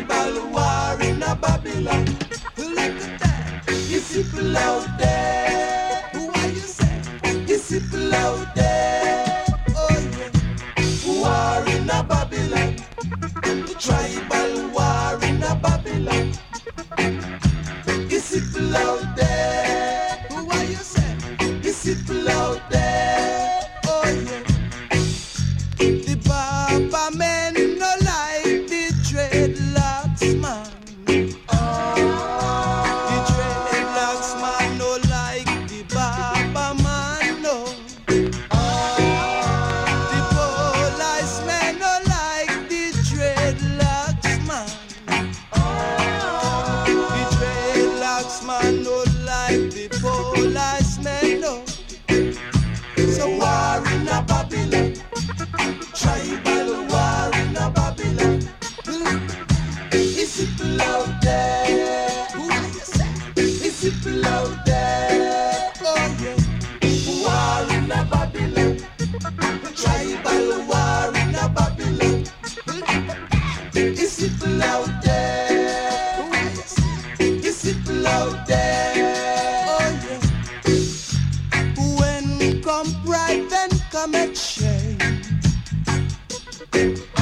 tribal war in a Babylon. Look at that. It's people out there. Who are you saying? It's people out there. Oh yeah. War in a Babylon. The tribal war in a Babylon. It's people out there. Who are you saying? It's people out there. Oh yeah. The Baba men no like the dreadlocks man. The dreadlocks man no like the Baba man no. The police men no like the dreadlocks man. The dreadlocks man no like the police men no. So war in a Babylon. Tribal war in a Babylon. It's people out there. Who are you saying? It's people out there. Oh yeah. War in a Babylon. Tribal war in a Babylon. It's people out there. Who are you saying? It's people out there. Oh yeah. When come pride, then come exchange.